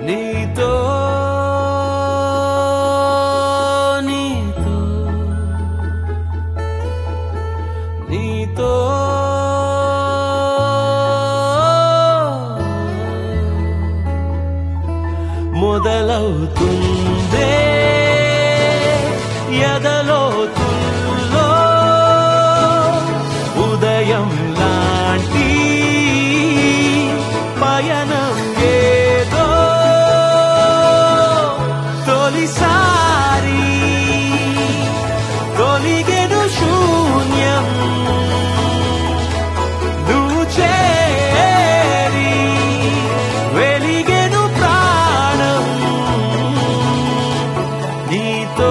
నీతో నీతో నీతో మొదలవుతుందే ఎదలోతుల్లో ఉదయం లాంటి పయనం ఏదో తొలిసారి తొలిగెను శూన్యం నువ్వు చేరి వెలిగెను ప్రాణం నీతో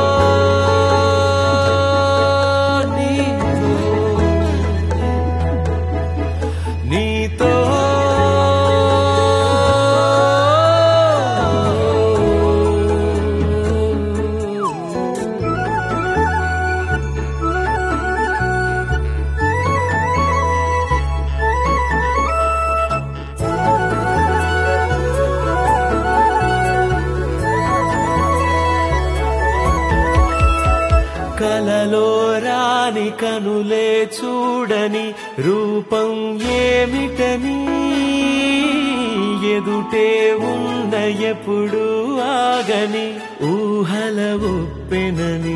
నీతో కలలో రాని కనులే చూడని రూపం ఏమిటని ఎదుటే ఉన్న ఎప్పుడు ఆగని ఊహల ఉప్పెనని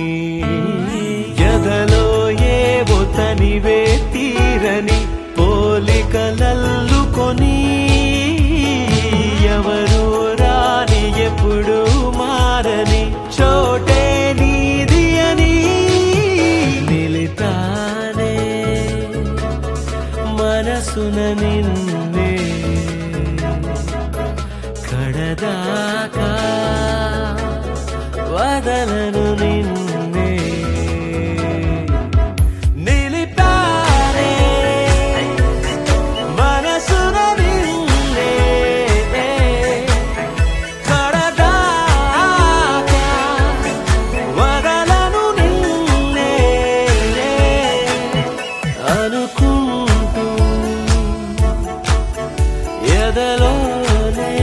ఎదలో ఏవో తనివే తీరని పోలికలల్లుకొని ఎవరు రాని ఎప్పుడు మారని చోటే నీది అని నిలితానే మనసున నిన్నే కడదాకా వదలను నిన్నే నిలిపారే మనసున నిన్నే కడదాకా వదలను నిన్నే అనుకుంటూ ఎదలోనే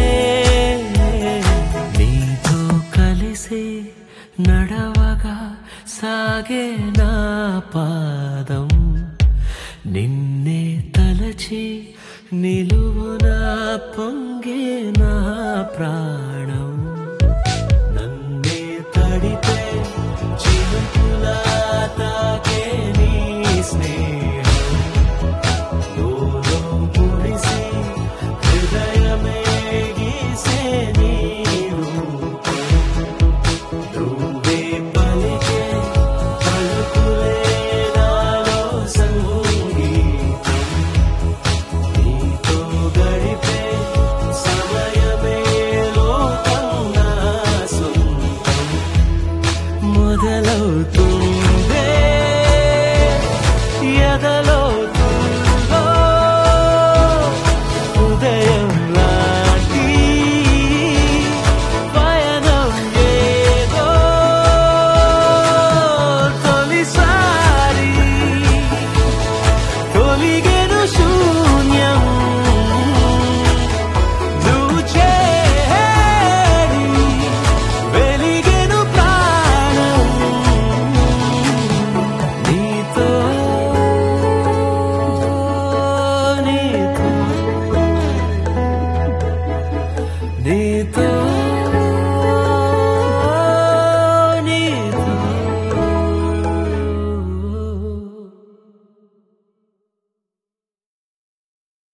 నీతో కలిసి నడవగా సాగే నా పాదం నిన్నే తలచి నిలువునా పొంగే నా ప్రాణం నన్నే తడిపే చినుకులా తాకే నీ స్నేహం లోలో మురిసి హృదయమే గీసే నీ రూపం నువ్వే పలికే పలుకులే నాలో సంగీతం నీతో గడిపే సమయమే లోకం నా సొంతం మొదలవుతుందే ఎదలోతుల్లో ఉదయం లాంటి పయనం ఏదో తొలిసారి తొలిగెను శూన్యం నువ్వు చేరి వెలిగెను ప్రాణం నీతో నీతో నీతో